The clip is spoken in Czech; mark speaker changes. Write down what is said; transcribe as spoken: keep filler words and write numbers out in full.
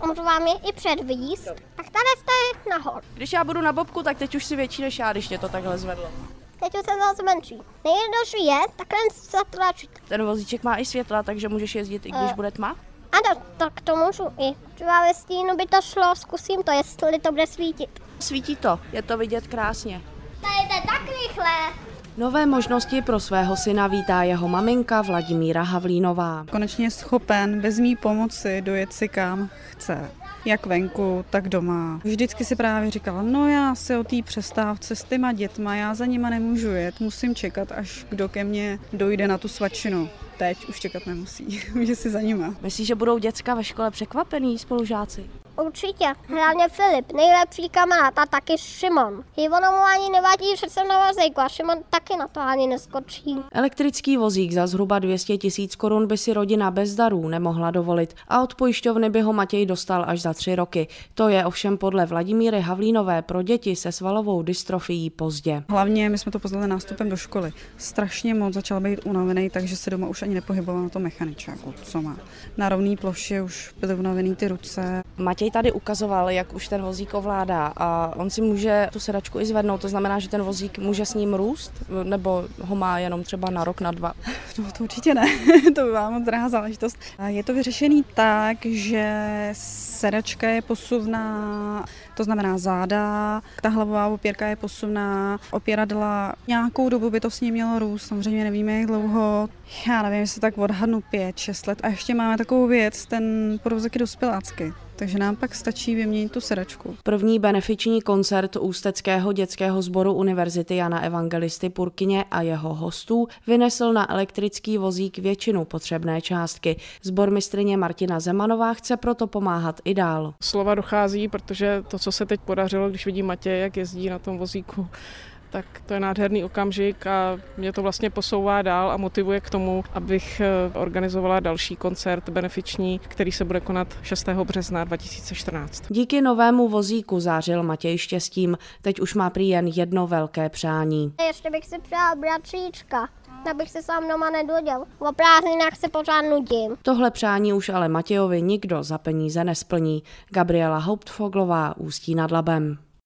Speaker 1: Můžu vám je i předvíst. Tak tady jste nahoru.
Speaker 2: Když já budu na bobku, tak teď už si větší než já, když tě to takhle zvedlo.
Speaker 1: Teď už se zase menší. Nejjednodušší je takhle zatlačit.
Speaker 2: Ten vozíček má i světla, takže můžeš jezdit, i když bude tma?
Speaker 1: Ano, tak to můžu i. Třeba ve stínu by to šlo, zkusím to, jestli to bude svítit.
Speaker 2: Svítí to, je to vidět krásně.
Speaker 1: Tady jde tak rychle.
Speaker 2: Nové možnosti pro svého syna vítá jeho maminka Vladimíra Havlínová.
Speaker 3: Konečně je schopen bez mý pomoci dojet si kam chce. Jak venku, tak doma. Vždycky si právě říkala, no já se o té přestávce s těma dětma, já za nima nemůžu jet, musím čekat, až kdo ke mně dojde na tu svačinu. Teď už čekat nemusí, že si za nima.
Speaker 2: Myslíš, že budou děcka ve škole překvapení spolužáci?
Speaker 1: Určitě, hlavně Filip, nejlepší kamarád a taky Šimon. I ono mu ani nevadí, že jsem na vozíku a Šimon taky na to ani neskočí.
Speaker 2: Elektrický vozík za zhruba dvě stě tisíc korun by si rodina bez darů nemohla dovolit a od pojišťovny by ho Matěj dostal až za tři roky. To je ovšem podle Vladimíry Havlínové pro děti se svalovou dystrofií pozdě.
Speaker 3: Hlavně my jsme to poznali nástupem do školy. Strašně moc začal být unavený, takže se doma už ani nepohyboval na tom mechaničáku, co má. Na rovné ploše už byly unavený ty ruce.
Speaker 2: Matěj tady ukazoval, jak už ten vozík ovládá a on si může tu sedačku i zvednout, to znamená, že ten vozík může s ním růst, nebo ho má jenom třeba na rok, na dva?
Speaker 3: No to určitě ne, to by byla moc drahá záležitost. Je to vyřešený tak, že sedačka je posuvná, to znamená záda, ta hlavová opěrka je posuvná, opěradla nějakou dobu by to s ním mělo růst, samozřejmě nevíme, jak dlouho, já nevím, jestli tak odhadnu pět, šest let a ještě máme takovou věc, ten podvozek je dospělácky. Takže nám pak stačí vyměnit tu sedačku.
Speaker 2: První benefiční koncert Ústeckého dětského sboru Univerzity Jana Evangelisty Purkyně a jeho hostů vynesl na elektrický vozík většinu potřebné částky. Sbormistryně Martina Zemanová chce proto pomáhat i dál.
Speaker 4: Slova dochází, protože to, co se teď podařilo, když vidí Matěj, jak jezdí na tom vozíku, tak to je nádherný okamžik a mě to vlastně posouvá dál a motivuje k tomu, abych organizovala další koncert benefiční, který se bude konat šestého března dva tisíce čtrnáct.
Speaker 2: Díky novému vozíku zářil Matěj štěstím. Teď už má prý jen jedno velké přání.
Speaker 1: Ještě bych si přál bratříčka, abych se sám doma nedodil. O prázdninách se pořád nudím.
Speaker 2: Tohle přání už ale Matějovi nikdo za peníze nesplní. Gabriela Hauptfoglová, Ústí nad Labem.